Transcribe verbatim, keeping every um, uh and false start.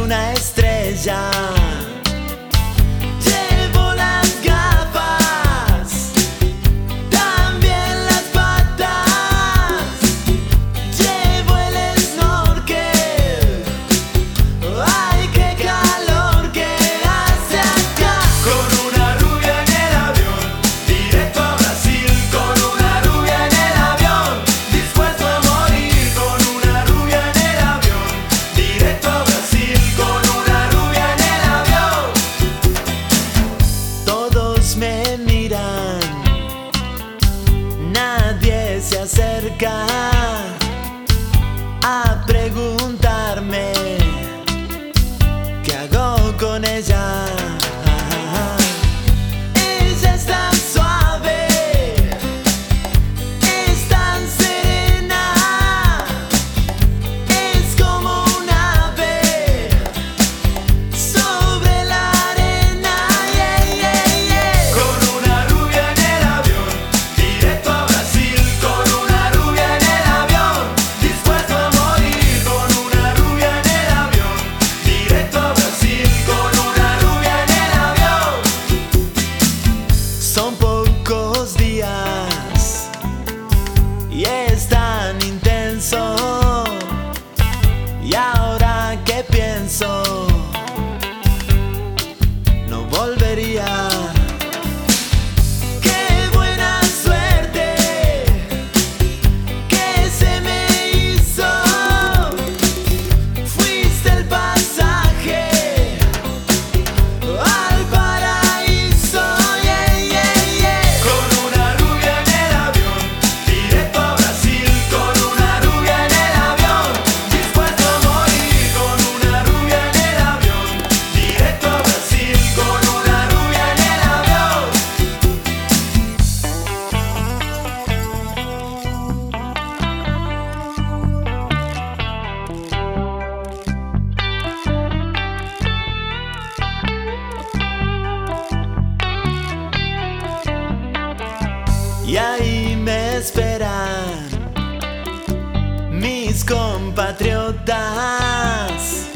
una estrella. Llevo las gafas, también las patas. Llevo el snorkel. Ay, qué calor que hace acá. Con una rubia en el avión, directo a Brasil. Con una rubia en el avión, dispuesto a morir. Con una rubia en el avión, directo a Brasil. Con una rubia en el avión. Todos me miran, nadie se acerca a preguntarme qué hago con ella. Ella es tan suave, es tan serena, es como un ave sobre la arena. Yeah, yeah, yeah. Con una rubia en el avión, directo a Brasil. Con una rubia en el avión, dispuesto a morir. Con una rubia en el avión, directo a Brasil. Con una rubia en el avión. Son pocos días y es tan intenso. Y ahora que pienso, no volvería. Qué buena suerte que se me hizo. Fuiste el pasaje al paraíso. Yeah, yeah, yeah. Con una rubia en el avión, directo a Brasil. Con una rubia en el avión, dispuesto a morir. Con una rubia en el avión, directo a Brasil. Con una rubia en el avión. Y ahí me esperan mis compatriotas.